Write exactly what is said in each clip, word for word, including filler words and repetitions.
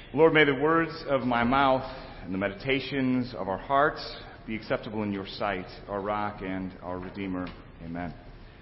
Lord, may the words of my mouth and the meditations of our hearts be acceptable in your sight, our rock and our Redeemer. Amen.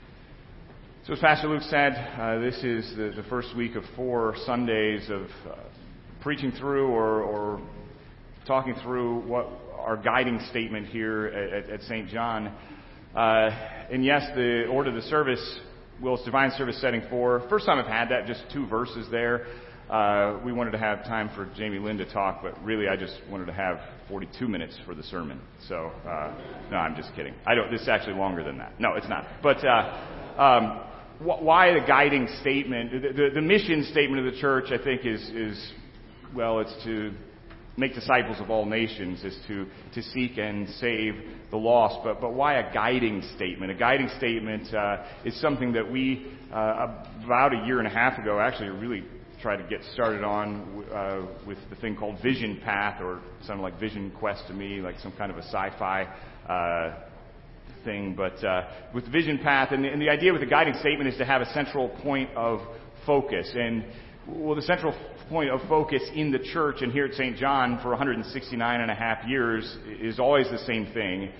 So as Pastor Luke said, uh, this is the, the first week of four Sundays of uh, preaching through or, or talking through what our guiding statement here at, at Saint John. Uh, and yes, the order of the service, Will's Divine Service setting four. First time I've had that, just two verses there. Uh, we wanted to have time for Jamie Lynn to talk, but really I just wanted to have forty-two minutes for the sermon. So, uh, no, I'm just kidding. I don't, this is actually longer than that. No, it's not. But, uh, um, wh- why the guiding statement? The, the, the mission statement of the church, I think, is, is, well, it's to make disciples of all nations, is to, to seek and save the lost. But, but why a guiding statement? A guiding statement, uh, is something that we, uh, about a year and a half ago, actually really try to get started on uh, with the thing called Vision Path, or sounded like Vision Quest to me, like some kind of a sci-fi uh, thing. But uh, with Vision Path, and, and the idea with the guiding statement is to have a central point of focus. And well, the central point of focus in the church and here at Saint John for one hundred sixty-nine and a half years is always the same thing.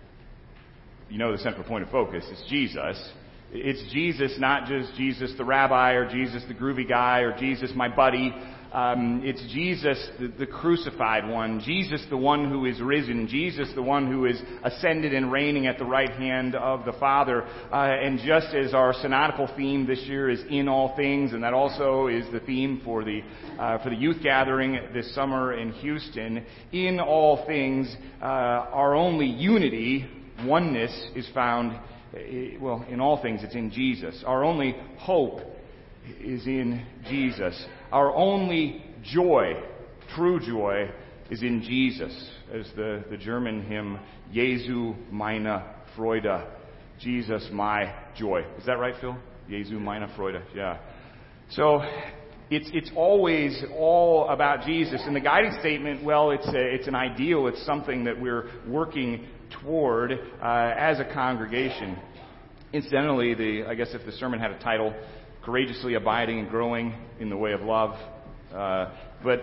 You know, the central point of focus is Jesus. It's Jesus, not just Jesus the rabbi, or Jesus the groovy guy, or Jesus my buddy. Um, it's Jesus the, the crucified one, Jesus the one who is risen, Jesus the one who is ascended and reigning at the right hand of the Father. Uh, and just as our synodical theme this year is in all things, and that also is the theme for the uh, for the youth gathering this summer in Houston, in all things, uh, our only unity, oneness, is found. Well, in all things, it's in Jesus. Our only hope is in Jesus. Our only joy, true joy, is in Jesus. As the, the German hymn, Jesu meine Freude, Jesus my joy. Is that right, Phil? Jesu meine Freude, yeah. So, it's it's always all about Jesus. And the guiding statement, well, it's a, it's an ideal. It's something that we're working toward uh, as a congregation. Incidentally, the I guess if the sermon had a title, Courageously Abiding and Growing in the Way of Love. Uh, but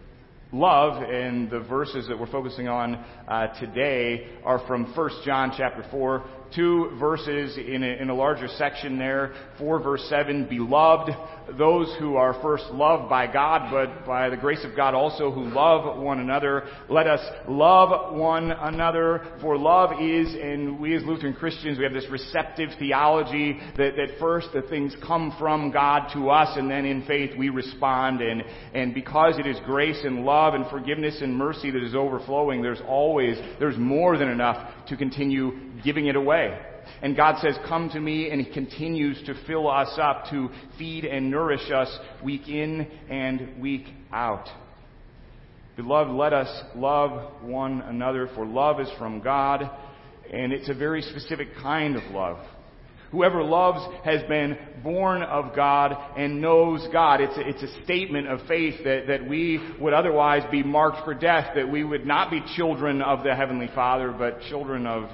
love, and the verses that we're focusing on uh, today are from First John chapter four. Two verses in a, in a larger section there. four verse seven, Beloved, those who are first loved by God, but by the grace of God also who love one another. Let us love one another, for love is, and we as Lutheran Christians, we have this receptive theology that, that first the things come from God to us, and then in faith we respond. And, and because it is grace and love and forgiveness and mercy that is overflowing, there's always, there's more than enough to continue giving it away. And God says, come to me, and He continues to fill us up, to feed and nourish us week in and week out. Beloved, let us love one another, for love is from God, and it's a very specific kind of love. Whoever loves has been born of God and knows God. It's a, it's a statement of faith that, that we would otherwise be marked for death, that we would not be children of the Heavenly Father, but children of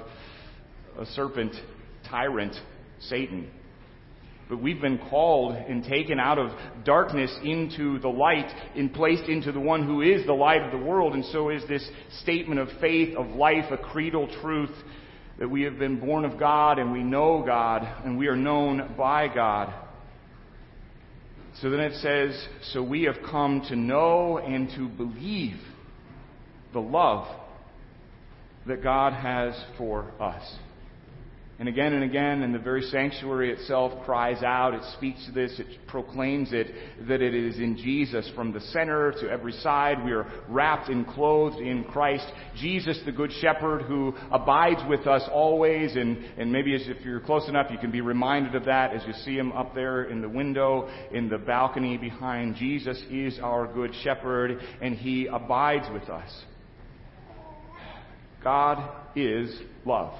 a serpent, tyrant, Satan. But we've been called and taken out of darkness into the light and placed into the one who is the light of the world. And so is this statement of faith, of life, a creedal truth, that we have been born of God and we know God and we are known by God. So then it says, so we have come to know and to believe the love that God has for us. And again and again, and the very sanctuary itself cries out, it speaks to this, it proclaims it, that it is in Jesus from the center to every side. We are wrapped and clothed in Christ. Jesus, the Good Shepherd, who abides with us always. And, and maybe as if you're close enough, you can be reminded of that as you see Him up there in the window, in the balcony behind. Jesus is our Good Shepherd, and He abides with us. God is love.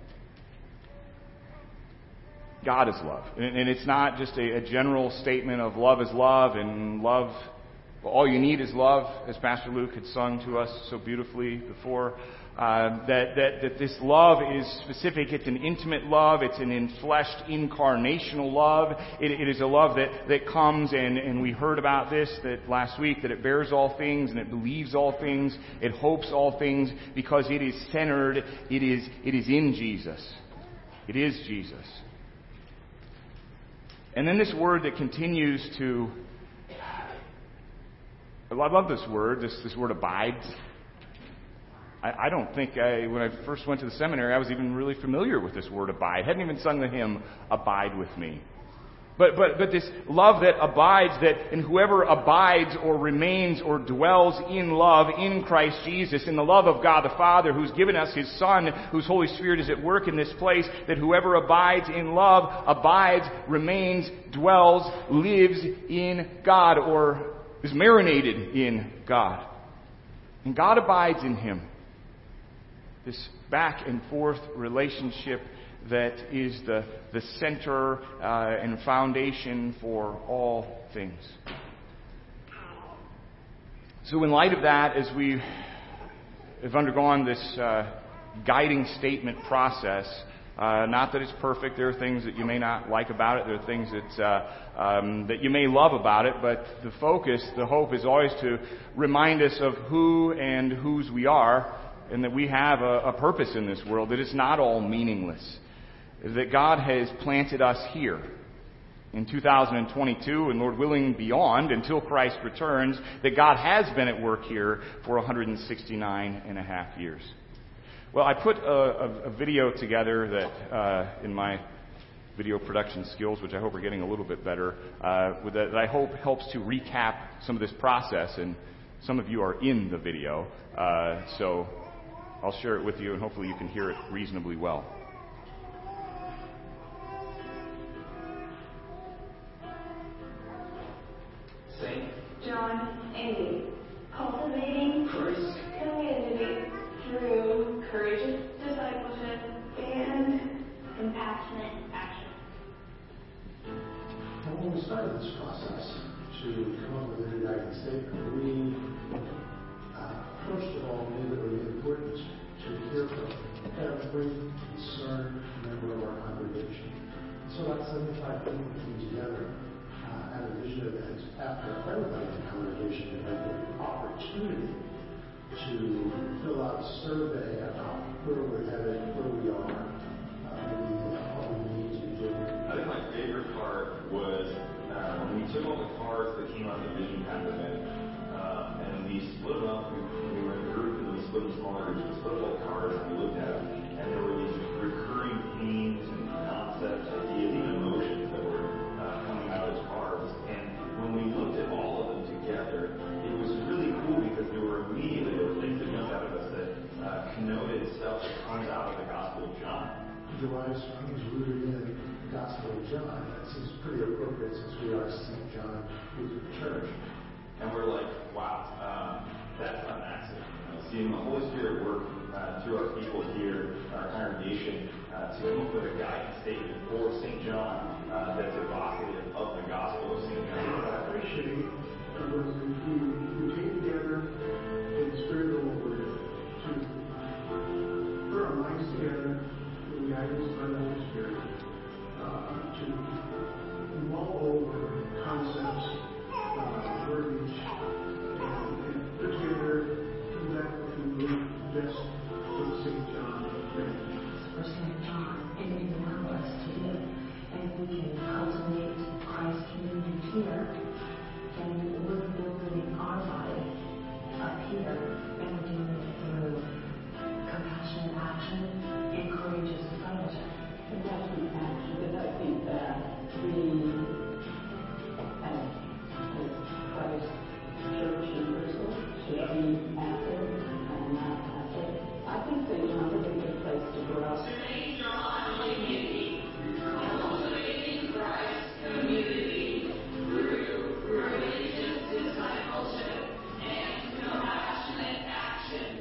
God is love. And it's not just a, a general statement of love is love and love, well, all you need is love, as Pastor Luke had sung to us so beautifully before. Uh, that, that, that this love is specific. It's an intimate love. It's an enfleshed, incarnational love. It, it is a love that, that comes, and, and we heard about this that last week, that it bears all things, and it believes all things, it hopes all things, because it is centered, it is, it is in Jesus. It is Jesus. And then this word that continues to, I love this word, this, this word abides. I, I don't think I, when I first went to the seminary, I was even really familiar with this word abide. I hadn't even sung the hymn, Abide With Me. But, but, but this love that abides, that, and whoever abides or remains or dwells in love in Christ Jesus, in the love of God the Father, who's given us His Son, whose Holy Spirit is at work in this place, that whoever abides in love, abides, remains, dwells, lives in God, or is marinated in God. And God abides in him. This back and forth relationship that is the, the center uh, and foundation for all things. So in light of that, as we have undergone this uh, guiding statement process, uh, not that it's perfect, there are things that you may not like about it, there are things that, uh, um, that you may love about it, but the focus, the hope is always to remind us of who and whose we are, and that we have a, a purpose in this world, that it's not all meaningless. That God has planted us here in two thousand twenty-two, and Lord willing beyond, until Christ returns, that God has been at work here for one hundred sixty-nine and a half years. Well, I put a, a, a video together that, uh, in my video production skills, which I hope are getting a little bit better, uh, with that, that I hope helps to recap some of this process, and some of you are in the video, uh, so I'll share it with you, and hopefully you can hear it reasonably well. Saint John eight, cultivating Christ community through courageous discipleship and compassionate action. And when we started this process to come up with a new guiding statement, we uh, first of all knew that it would be important to hear from every concerned member of our congregation. And so about seventy-five people came together uh, at a vision event after everybody in the congregation had the opportunity to fill out a survey about where we're headed, where we are, uh, maybe what we need to do. I think my favorite part was uh, when we took all the cards that came out of the vision kind of event, uh, and we split them up. We, we were in a group, and we split them smaller groups. We split up all the cards, and we looked at them, and there were these recurring themes and concepts, ideas, even emotions that were uh, coming out of those cards. And when we looked at all of them together, it was really cool because there were immediately there were things that jumped out of us that uh, connoted stuff that comes out of the Gospel of John. July is rooted in the Gospel of John. That seems pretty appropriate since we are Saint John Lutheran Church. And we're like, wow, um, that's not an accident. You know, seeing the Holy Spirit work uh, through our people here, our congregation, uh, to come up with a guiding statement for Saint John uh, that's evocative of the Gospel of Saint John. I appreciate uh, when we, we, we came together in the Spirit of the Lord to put our minds together with the guidance of the Holy Spirit, uh, to mull over concepts, uh, verbiage, and, and put together that we believe best for Saint John ready. For Saint John, and it will allow us to do it. And if we can cultivate Christ community here, then we're building our life up here, and we're doing it through compassionate action and courageous discipleship. Compassionate action, because I think that we, as, as Christ Church Universal, should be active and not passive. I think Saint John would be a good place to grow. Saint John community, cultivating Christ community through courageous discipleship and compassionate action.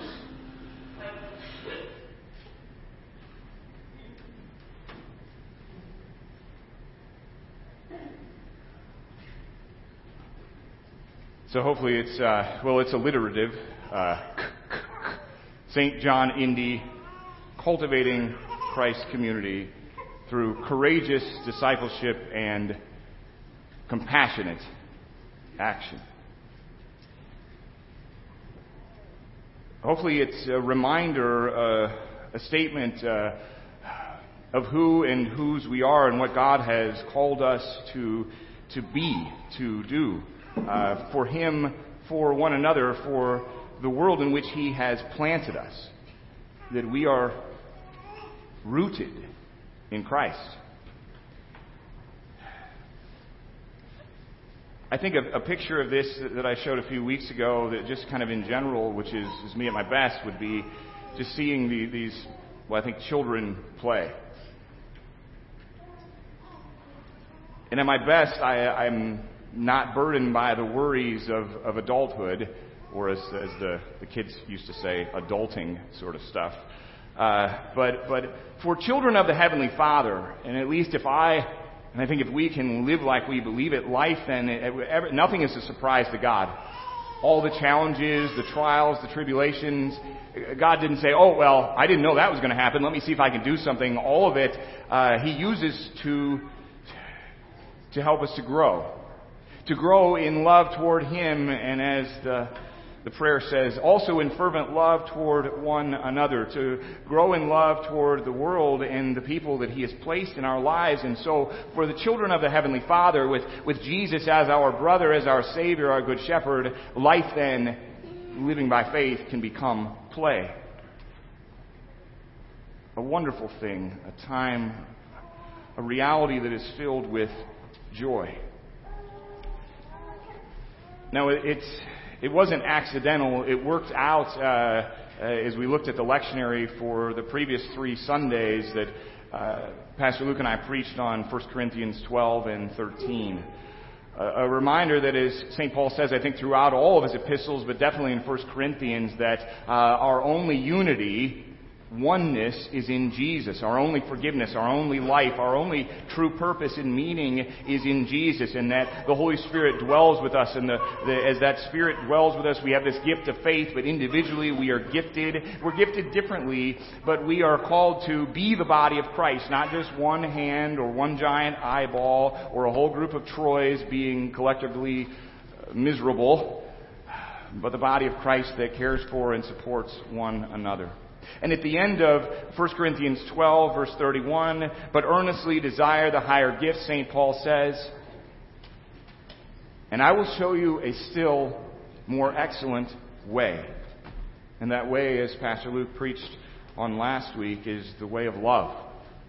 So hopefully it's, uh, well, it's alliterative. Uh, Saint John Indy, Cultivating Christ Community Through Courageous Discipleship and Compassionate Action. Hopefully it's a reminder, uh, a statement uh, of who and whose we are and what God has called us to, to be, to do, uh, for Him, for one another, for the world in which He has planted us, that we are rooted in Christ. I think a, a picture of this that I showed a few weeks ago, that just kind of in general, which is, is me at my best, would be just seeing the, these, well, I think children play. And at my best, I, I'm not burdened by the worries of, of adulthood, or as, as the, the kids used to say, adulting sort of stuff. Uh, but, but for children of the Heavenly Father, and at least if I, and I think if we can live like we believe it, life then, it, nothing is a surprise to God. All the challenges, the trials, the tribulations, God didn't say, oh, well, I didn't know that was going to happen. Let me see if I can do something. All of it, uh, He uses to, to help us to grow. To grow in love toward Him, and as the The prayer says, also in fervent love toward one another, to grow in love toward the world and the people that He has placed in our lives. And so for the children of the Heavenly Father, with, with Jesus as our brother, as our Savior, our Good Shepherd, life then, living by faith, can become play. A wonderful thing, a time, a reality that is filled with joy. Now, it's... It wasn't accidental. It worked out uh, uh, as we looked at the lectionary for the previous three Sundays that uh, Pastor Luke and I preached on First Corinthians twelve and thirteen. Uh, a reminder that, as Saint Paul says, I think throughout all of his epistles, but definitely in First Corinthians, that uh, our only unity, oneness, is in Jesus. Our only forgiveness, our only life, our only true purpose and meaning is in Jesus, and that the Holy Spirit dwells with us, and the, the, as that Spirit dwells with us, we have this gift of faith, but individually we are gifted. We're gifted differently, but we are called to be the body of Christ, not just one hand or one giant eyeball or a whole group of Troys being collectively miserable, but the body of Christ that cares for and supports one another. And at the end of First Corinthians twelve, verse thirty-one, but earnestly desire the higher gifts, Saint Paul says, and I will show you a still more excellent way. And that way, as Pastor Luke preached on last week, is the way of love.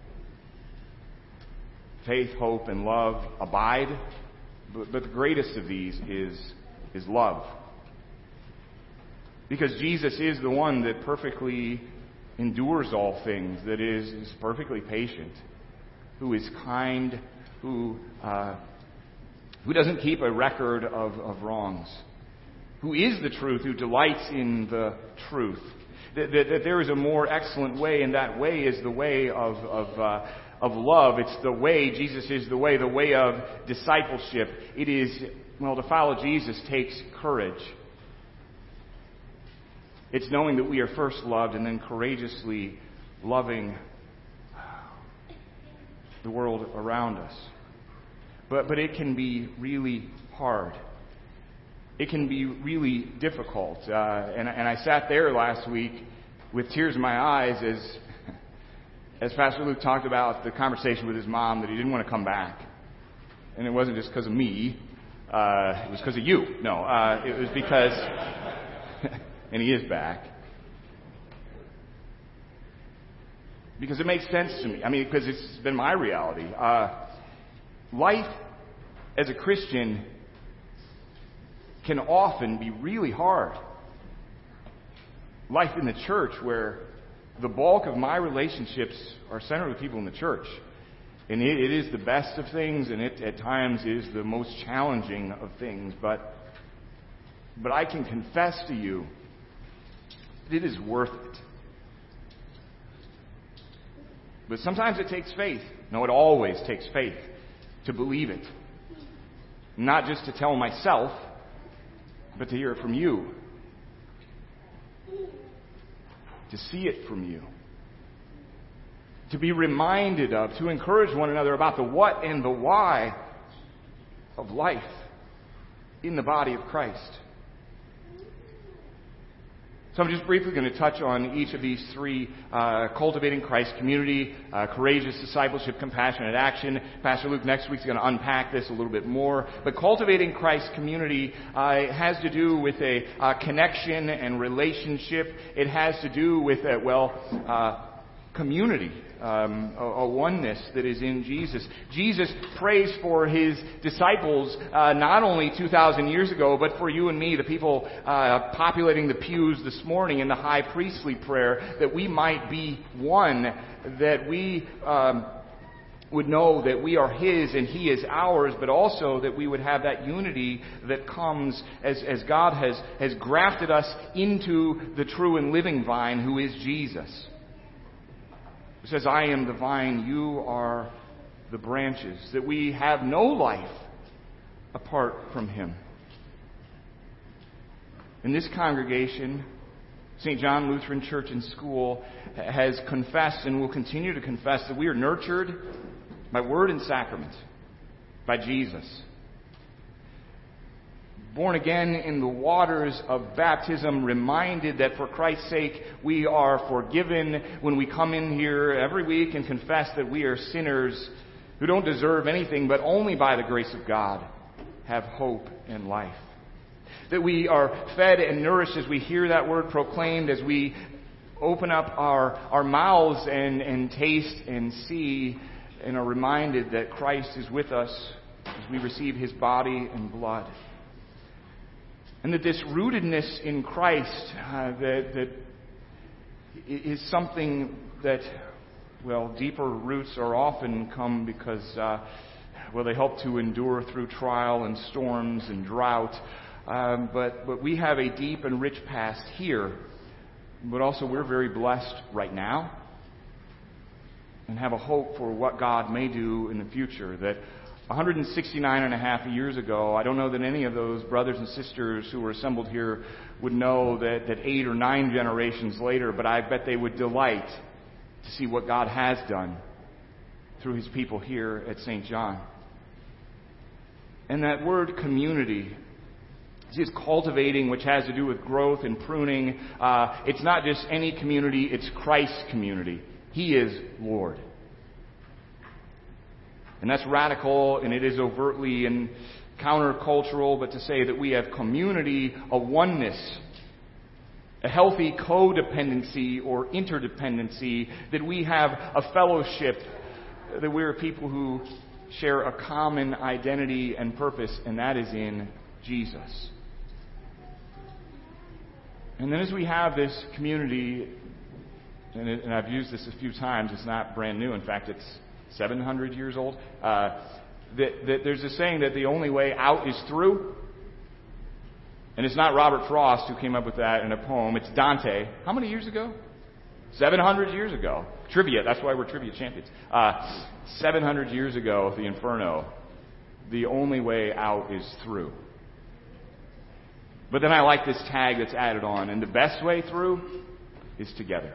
Faith, hope, and love abide, but, but the greatest of these is, is love. Because Jesus is the one that perfectly endures all things, that is, is perfectly patient, who is kind, who uh, who doesn't keep a record of, of wrongs, who is the truth, who delights in the truth. That, that, that there is a more excellent way, and that way is the way of of, uh, of love. It's the way, Jesus is the way, the way of discipleship. It is, well, to follow Jesus takes courage. It's knowing that we are first loved and then courageously loving the world around us. But but it can be really hard. It can be really difficult. Uh, and, and I sat there last week with tears in my eyes as, as Pastor Luke talked about the conversation with his mom that he didn't want to come back. And it wasn't just because of me. Uh, it was because of you. No, uh, it was because... and he is back. Because it makes sense to me. I mean, because it's been my reality. Uh, life as a Christian can often be really hard. Life in the church, where the bulk of my relationships are centered with people in the church. And it, it is the best of things, and it at times is the most challenging of things. But, but I can confess to you, it is worth it. But sometimes it takes faith. No, it always takes faith to believe it. Not just to tell myself, but to hear it from you. to see it from you, to be reminded of, to encourage one another about the what and the why of life in the body of Christ. So I'm just briefly going to touch on each of these three, uh, cultivating Christ, community, uh, courageous discipleship, compassionate action. Pastor Luke next week is going to unpack this a little bit more. But cultivating Christ community uh, has to do with a uh, connection and relationship. It has to do with, a, well, uh, community. Um, a, a oneness that is in Jesus. Jesus prays for His disciples uh, not only two thousand years ago, but for you and me, the people uh, populating the pews this morning in the high priestly prayer, that we might be one, that we um, would know that we are His and He is ours, but also that we would have that unity that comes as, as God has, has grafted us into the true and living vine, who is Jesus. It says, I am the vine, you are the branches, that we have no life apart from Him. In this congregation, Saint John Lutheran Church and School has confessed and will continue to confess that we are nurtured by word and sacrament, by Jesus. Born again in the waters of baptism, reminded that for Christ's sake we are forgiven when we come in here every week and confess that we are sinners who don't deserve anything, but only by the grace of God have hope and life. That we are fed and nourished as we hear that word proclaimed, as we open up our, our mouths and, and taste and see and are reminded that Christ is with us as we receive His body and blood. And that this rootedness in Christ, uh, that, that is something that, well, deeper roots are often come because, uh, well, they help to endure through trial and storms and drought. Um, but, but we have a deep and rich past here. But also we're very blessed right now and have a hope for what God may do in the future. That one hundred sixty-nine and a half years ago, I don't know that any of those brothers and sisters who were assembled here would know that, that eight or nine generations later, but I bet they would delight to see what God has done through His people here at Saint John. And that word community is cultivating, which has to do with growth and pruning. Uh, it's not just any community, it's Christ's community. He is Lord. And that's radical, and it is overtly and countercultural, but to say that we have community, a oneness, a healthy codependency or interdependency, that we have a fellowship, that we're people who share a common identity and purpose, and that is in Jesus. And then as we have this community, and, it, and I've used this a few times, it's not brand new, in fact it's seven hundred years old, uh, that, that there's a saying that the only way out is through. And it's not Robert Frost who came up with that in a poem. It's Dante. How many years ago? seven hundred years ago. Trivia. That's why we're trivia champions. Uh, seven hundred years ago, the Inferno. The only way out is through. But then I like this tag that's added on. And the best way through is together.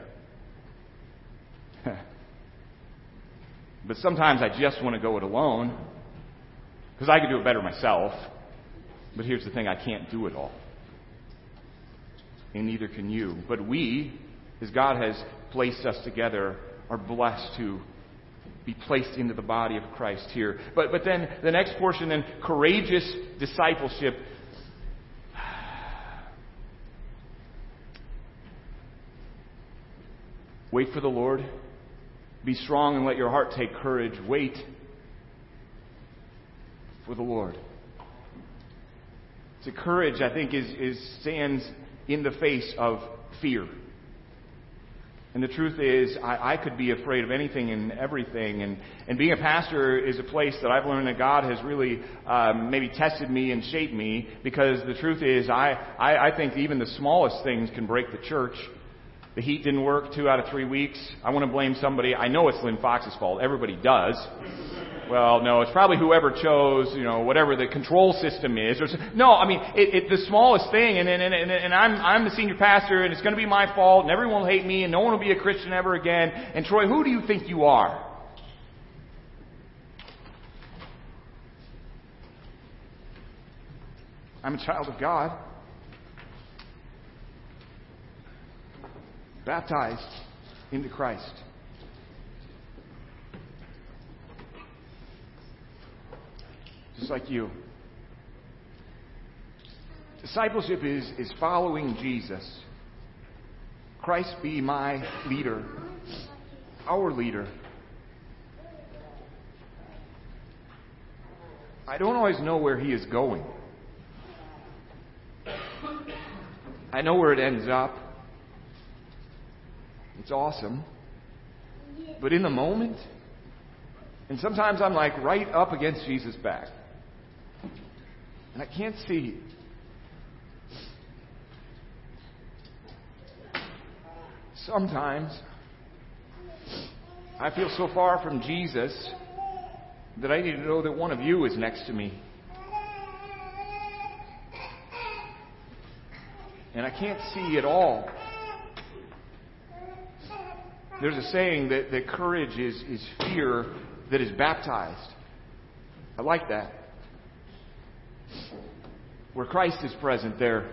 But sometimes I just want to go it alone, because I could do it better myself. But here's the thing, I can't do it all. And neither can you. But we, as God has placed us together, are blessed to be placed into the body of Christ here. But but then the next portion, then, courageous discipleship. Wait for the Lord. Be strong and let your heart take courage. Wait for the Lord. So courage, I think, is, is stands in the face of fear. And the truth is, I, I could be afraid of anything and everything. And, and being a pastor is a place that I've learned that God has really um, maybe tested me and shaped me. Because the truth is, I, I, I think even the smallest things can break the church. The heat didn't work two out of three weeks. I want to blame somebody. I know it's Lynn Fox's fault. Everybody does. Well, no, it's probably whoever chose, you know, whatever the control system is. Or, no, I mean, it, it, the smallest thing, and, and, and, and I'm, I'm the senior pastor, and it's going to be my fault, and everyone will hate me, and no one will be a Christian ever again. And Troy, who do you think you are? I'm a child of God. Baptized into Christ. Just like you. Discipleship is, is following Jesus. Christ be my leader. Our leader. I don't always know where he is going. I know where it ends up. It's awesome. But in the moment, and sometimes I'm like right up against Jesus' back. And I can't see. Sometimes I feel so far from Jesus that I need to know that one of you is next to me. And I can't see at all. There's a saying that, that courage is, is fear that is baptized. I like that. Where Christ is present, there,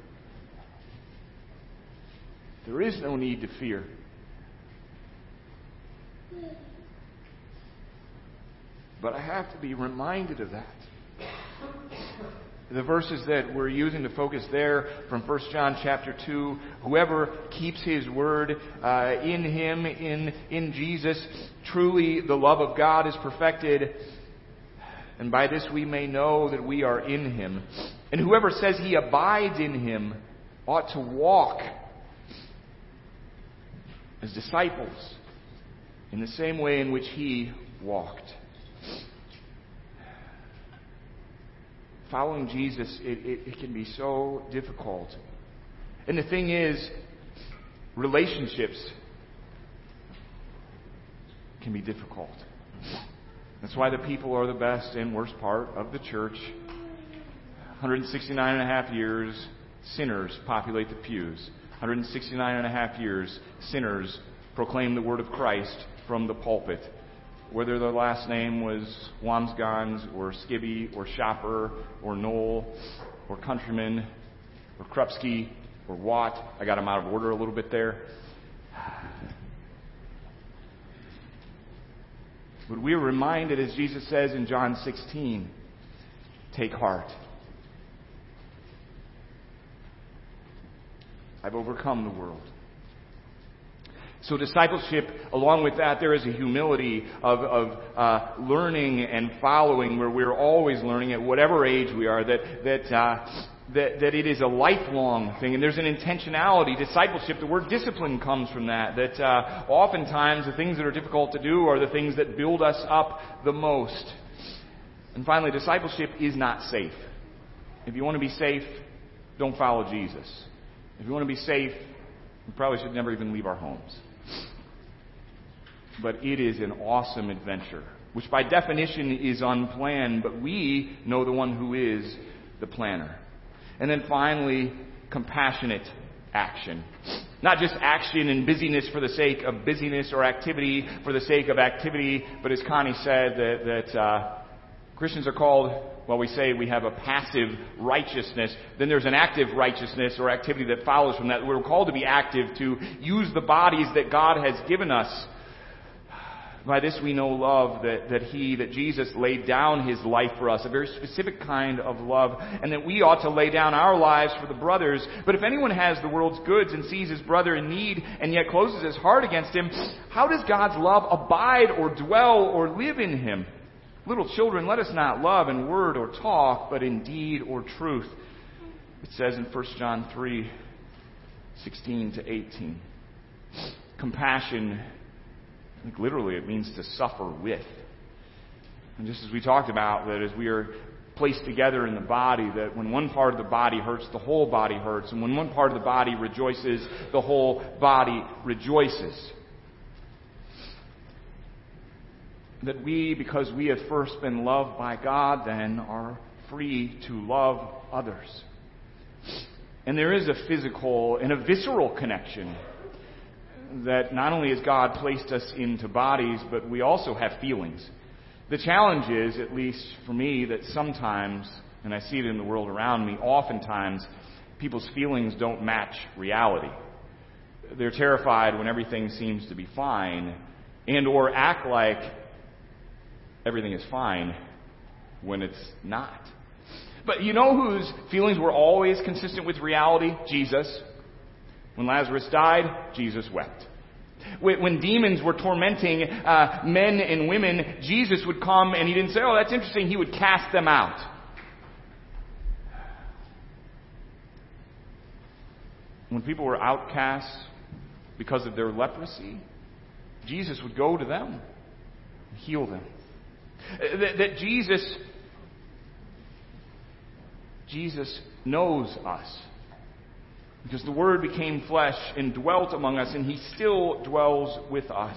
there is no need to fear. But I have to be reminded of that. The verses that we're using to focus there from First John chapter two, whoever keeps his word uh, in him, in, in Jesus, truly the love of God is perfected. And by this we may know that we are in him. And whoever says he abides in him ought to walk as disciples in the same way in which he walked. Following Jesus, it, it, it can be so difficult. And the thing is, relationships can be difficult. That's why the people are the best and worst part of the church. one hundred sixty-nine and a half years, sinners populate the pews. one hundred sixty-nine and a half years, sinners proclaim the word of Christ from the pulpit. Whether their last name was Wamsgans or Skibby or Shopper or Knoll or Countryman or Krupski or Watt. I got them out of order a little bit there. But we are reminded, as Jesus says in John sixteen, take heart. I've overcome the world. So discipleship, along with that, there is a humility of, of uh, learning and following, where we're always learning at whatever age we are, that that, uh, that that it is a lifelong thing, and there's an intentionality. Discipleship, the word discipline comes from that, that uh, oftentimes the things that are difficult to do are the things that build us up the most. And finally, discipleship is not safe. If you want to be safe, don't follow Jesus. If you want to be safe, we probably should never even leave our homes. But it is an awesome adventure, which by definition is unplanned, but we know the one who is the planner. And then finally, compassionate action. Not just action and busyness for the sake of busyness or activity for the sake of activity, but as Connie said, that, that uh, Christians are called, well, we say we have a passive righteousness. Then there's an active righteousness or activity that follows from that. We're called to be active, to use the bodies that God has given us. By this we know love, that, that He, that Jesus laid down His life for us, a very specific kind of love, and that we ought to lay down our lives for the brothers. But if anyone has the world's goods and sees his brother in need and yet closes his heart against him, how does God's love abide or dwell or live in him? Little children, let us not love in word or talk, but in deed or truth. It says in First John three, sixteen to eighteen. Compassion, I think literally it means to suffer with. And just as we talked about, that as we are placed together in the body, that when one part of the body hurts, the whole body hurts, and when one part of the body rejoices, the whole body rejoices. That we, because we have first been loved by God, then are free to love others. And there is a physical and a visceral connection that not only has God placed us into bodies, but we also have feelings. The challenge is, at least for me, that sometimes, and I see it in the world around me, oftentimes people's feelings don't match reality. They're terrified when everything seems to be fine, and or act like everything is fine when it's not. But you know whose feelings were always consistent with reality? Jesus. When Lazarus died, Jesus wept. When demons were tormenting uh, men and women, Jesus would come and he didn't say, "Oh, that's interesting." He would cast them out. When people were outcasts because of their leprosy, Jesus would go to them and heal them. That, that Jesus, Jesus knows us. Because the Word became flesh and dwelt among us, and He still dwells with us.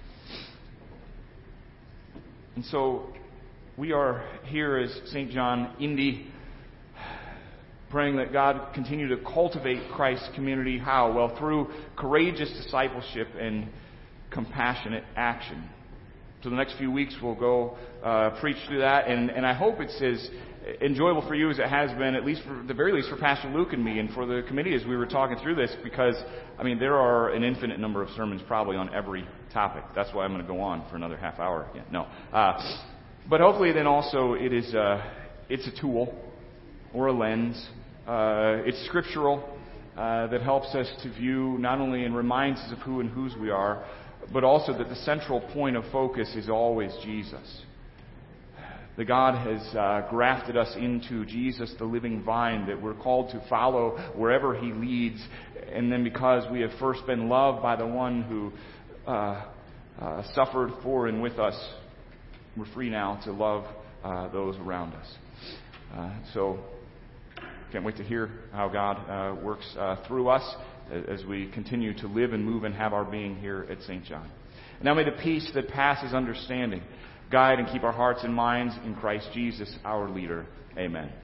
And so, we are here as Saint John Indy, praying that God continue to cultivate Christ's community. How? Well, through courageous discipleship and compassionate action. So the next few weeks we'll go uh, preach through that, and, and I hope it's as enjoyable for you as it has been, at least for the very least for Pastor Luke and me, and for the committee as we were talking through this, because, I mean, there are an infinite number of sermons probably on every topic. That's why I'm going to go on for another half hour again. No. Uh, but hopefully then also it is uh, it's a tool or a lens. Uh, it's scriptural uh, that helps us to view not only and reminds us of who and whose we are, but also that the central point of focus is always Jesus. That God has uh, grafted us into Jesus, the living vine, that we're called to follow wherever He leads. And then because we have first been loved by the one who uh, uh, suffered for and with us, we're free now to love uh, those around us. Uh, so, can't wait to hear how God uh, works uh, through us as we continue to live and move and have our being here at Saint John. And now may the peace that passes understanding guide and keep our hearts and minds in Christ Jesus, our leader. Amen.